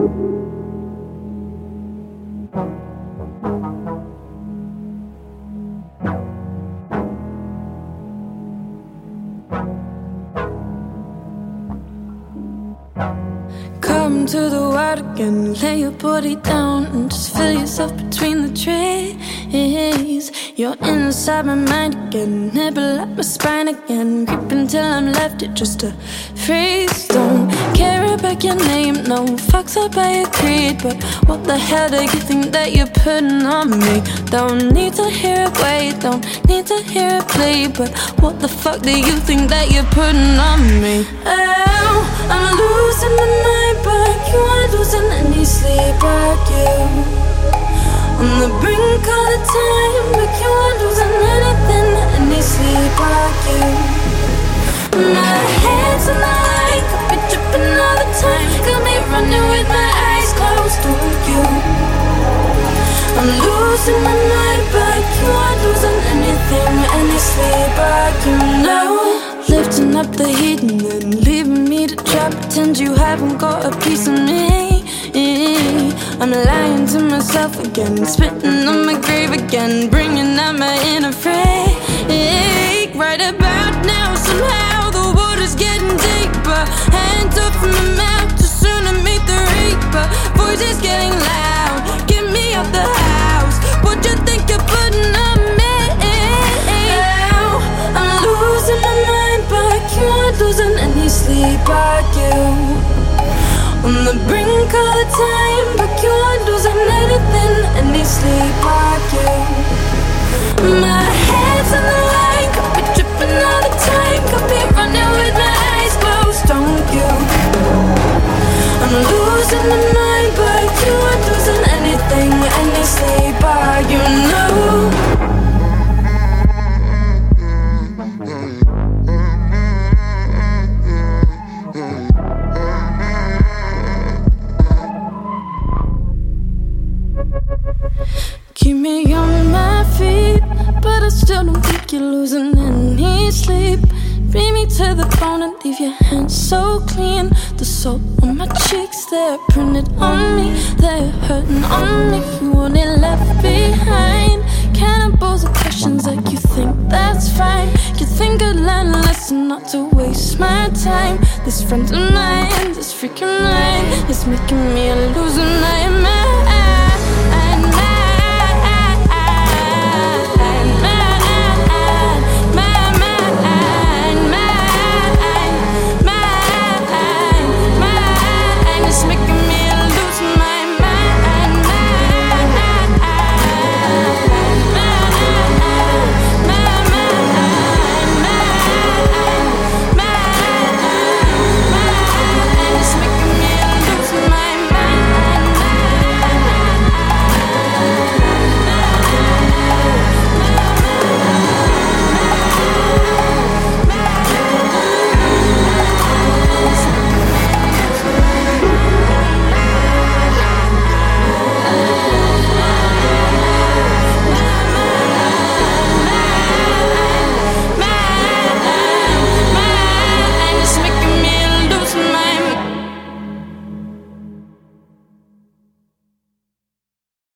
Come to the water again, lay your body down and just feel yourself between the trees. You're inside my mind again, nibble at my spine again, creeping till I'm left it just to freeze. Don't care about your name, no fucks up by your creed, but what the hell do you think that you're putting on me? Don't need to hear it, wait, don't need to hear it plead, but what the fuck do you think that you're putting on me? Oh, I'm losing my mind, but you aren't losing any sleep like you. On the brink all the time, but you aren't losing anything, any sleep like you. My head's in the light, got me dripping all the time, got me running with my eyes closed, don't you? I'm losing my mind, but you aren't losing anything, any sleep like you know. Lifting up the heat and then leaving me to try pretend you haven't got a piece of me. I'm lying to myself again, spitting on my grave again, bringing out my inner freak. Right about now, somehow the water's getting deeper. Hands up from my mouth, too soon to meet the reaper. Voice is getting loud, get me off the house. What you think you're putting on me? Oh, I'm losing my mind, but you aren't losing any sleep like you. On the brink all the time, but you aren't losing anything, any sleep like you. My head's in the light, got me dripping all the time, got me running with my eyes closed, don't you? I'm losing my mind, but you aren't losing anything, any sleep like you know. Keep me on my feet, but I still don't think you're losing any sleep. Bring me to the bone and leave your hands so clean. The salt on my cheeks, they're printed on me, they're hurting on me. You only left behind cannibals of questions like you think that's fine. You think I'd learn a lesson not to waste my time. This friend of mine, this freaking line is making me a loser nightmare.